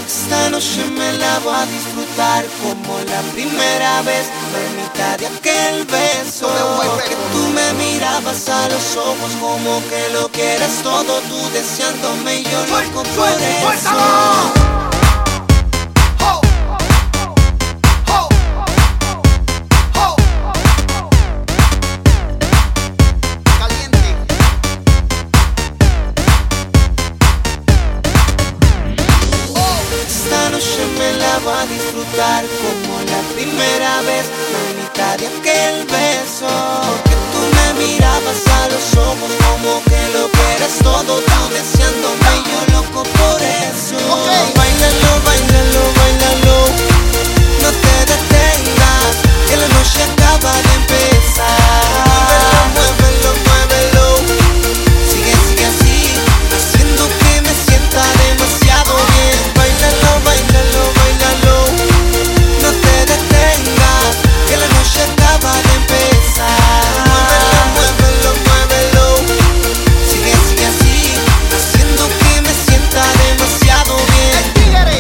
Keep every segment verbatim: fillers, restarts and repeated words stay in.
Esta noche me la voy a disfrutar como la primera vez. Permita de aquel beso que tú me mirabas a los ojos como que lo que eras todo tú deseándome y yo loco por eso. Me la voy a disfrutar como la primera vez. Mamita de aquel beso que tú me mirabas a los ojos como que lo que eras todo tú deseándome y yo loco por eso. Okay. Báilalo, báilalo, báilalo, no te detengas, que la noche acaba de empezar. Muévelo, muévelo, muévelo, sigue, sigue así, haciendo que me sienta demasiado bien. Báilalo, báilalo, báilalo, no te detengas, que la noche acaba de empezar. Muévelo, muévelo, muévelo, sigue, sigue así, haciendo que me sienta demasiado bien. El tigre,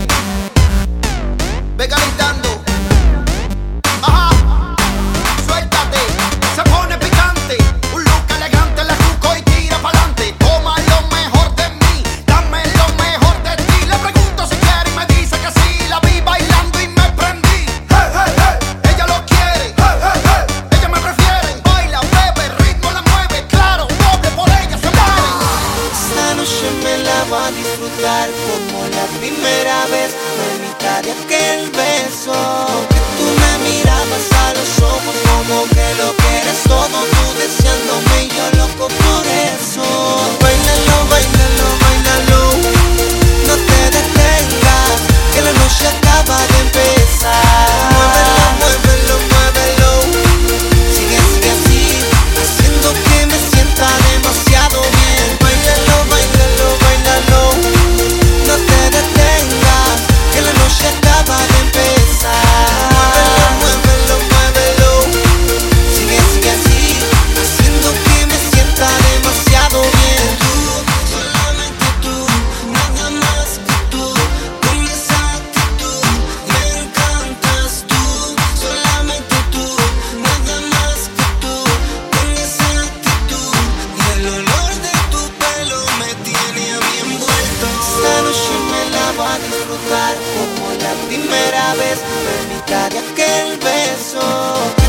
ve calentando, ajá, suéltate, se pone picante, un look elegante, le busco y tira pa'lante. Toma lo mejor de mí, dame lo mejor de ti. Le pregunto si quiere y me dice que sí. La vi bailando y me prendí. Hey, hey, hey. Ella lo quiere, hey, hey, hey. Ella me prefiere. Baila, bebe, ritmo la mueve, claro, doble por ella se muere. Esta noche me la voy a disfrutar como la primera vez. Mamita de aquel beso que tú me mirabas a los ojos como que lo que eres todo tú deseándome y yo loco por eso. Bailalo, bailalo, bailalo, no te detengas, que la noche acaba de empezar. Muévelo, muévelo, muévelo, sigue, sigue así, haciendo que me sienta demasiado bien. Bailalo, bailalo, bailalo, no te detengas, que la noche acaba de empezar. Muévelo, muévelo, muévelo, sigue, sigue así, haciendo que me sienta demasiado bien. Tú, solamente tú, nada más que tú, con esa actitud, me encantas tú. Solamente tú, nada más que tú, con esa actitud, y el olor de tu pelo me tiene a mí envuelto. Esta noche me la voy a disfrutar como la primera vez. Permita de aquel beso